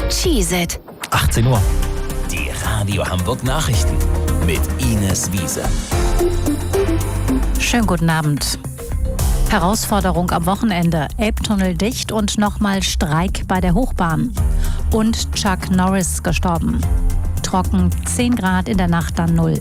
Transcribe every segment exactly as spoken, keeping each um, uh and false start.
Cheez-It. achtzehn Uhr. Die Radio Hamburg Nachrichten mit Ines Wiese. Schönen guten Abend. Herausforderung am Wochenende. Elbtunnel dicht und nochmal Streik bei der Hochbahn. Und Chuck Norris gestorben. Trocken, zehn Grad, in der Nacht dann null.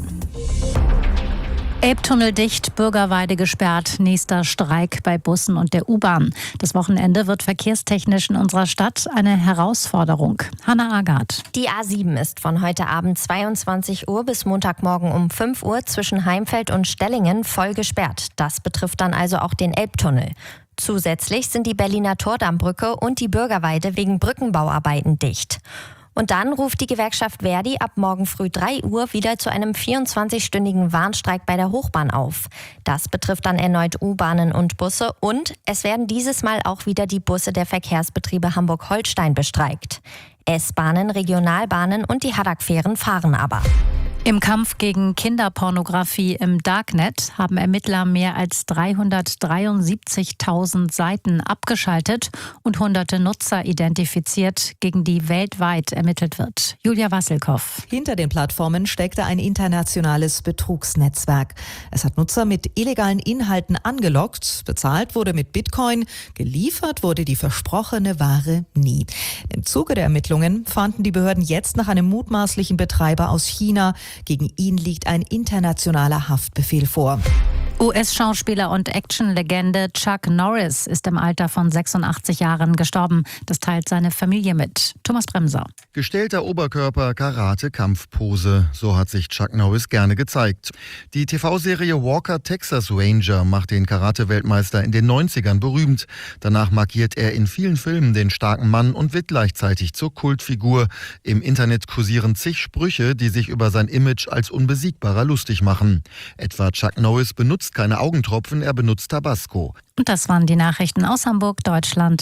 Elbtunnel dicht, Bürgerweide gesperrt, nächster Streik bei Bussen und der U-Bahn. Das Wochenende wird verkehrstechnisch in unserer Stadt eine Herausforderung. Hannah Agath. Die A sieben ist von heute Abend zweiundzwanzig Uhr bis Montagmorgen um fünf Uhr zwischen Heimfeld und Stellingen voll gesperrt. Das betrifft dann also auch den Elbtunnel. Zusätzlich sind die Berliner Tordammbrücke und die Bürgerweide wegen Brückenbauarbeiten dicht. Und dann ruft die Gewerkschaft Verdi ab morgen früh drei Uhr wieder zu einem vierundzwanzigstündigen Warnstreik bei der Hochbahn auf. Das betrifft dann erneut U-Bahnen und Busse und es werden dieses Mal auch wieder die Busse der Verkehrsbetriebe Hamburg-Holstein bestreikt. S-Bahnen, Regionalbahnen und die Haddock-Fähren fahren aber. Im Kampf gegen Kinderpornografie im Darknet haben Ermittler mehr als dreihundertdreiundsiebzigtausend Seiten abgeschaltet und hunderte Nutzer identifiziert, gegen die weltweit ermittelt wird. Julia Wasselkow. Hinter den Plattformen steckte ein internationales Betrugsnetzwerk. Es hat Nutzer mit illegalen Inhalten angelockt, bezahlt wurde mit Bitcoin, geliefert wurde die versprochene Ware nie. Im Zuge der Ermittlungen fanden die Behörden jetzt nach einem mutmaßlichen Betreiber aus China. Gegen ihn liegt ein internationaler Haftbefehl vor. U S-Schauspieler und Actionlegende Chuck Norris ist im Alter von sechsundachtzig Jahren gestorben. Das teilt seine Familie mit. Thomas Bremser. Gestellter Oberkörper, Karate, Kampfpose. So hat sich Chuck Norris gerne gezeigt. Die T V-Serie Walker Texas Ranger macht den Karate-Weltmeister in den neunzigern berühmt. Danach markiert er in vielen Filmen den starken Mann und wird gleichzeitig zur Kultfigur. Im Internet kursieren zig Sprüche, die sich über sein Image als Unbesiegbarer lustig machen. Etwa Chuck Norris benutzt keine Augentropfen, er benutzt Tabasco. Und das waren die Nachrichten aus Hamburg, Deutschland